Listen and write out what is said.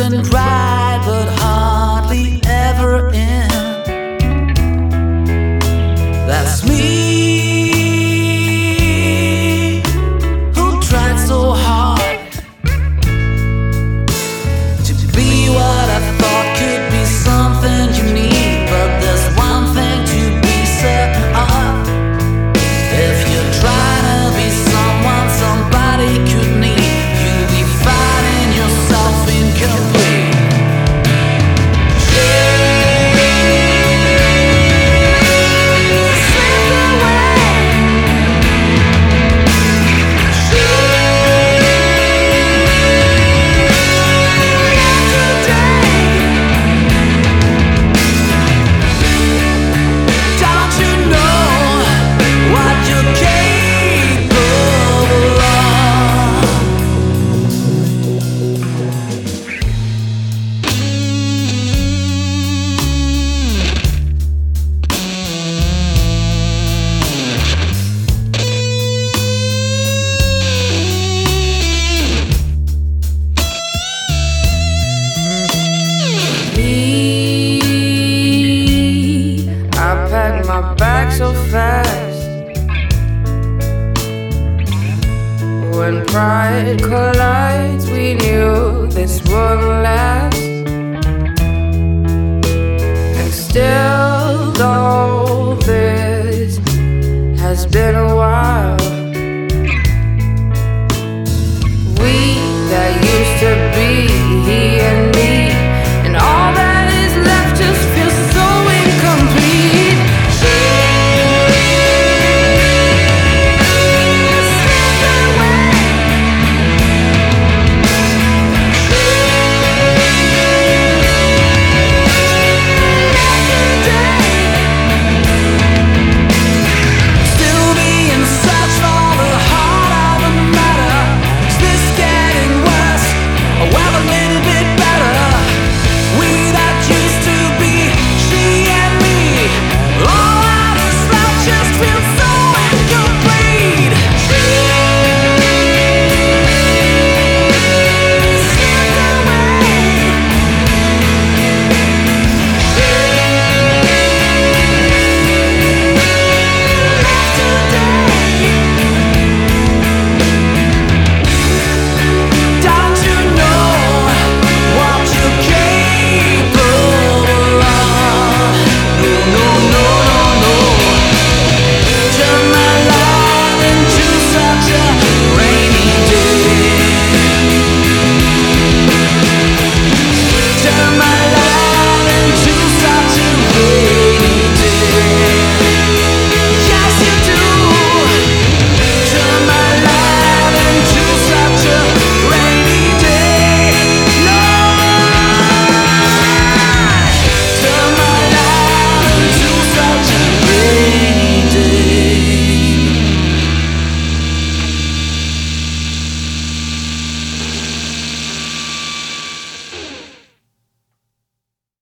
and cried, but hardly ever end. That's me, who tried so hard to be what I thought could be something unique. But there's one thing to be certain of: if you're trying to be someone somebody could need, you'll be finding yourself incomplete. My bag so fast. When pride collides, we knew this would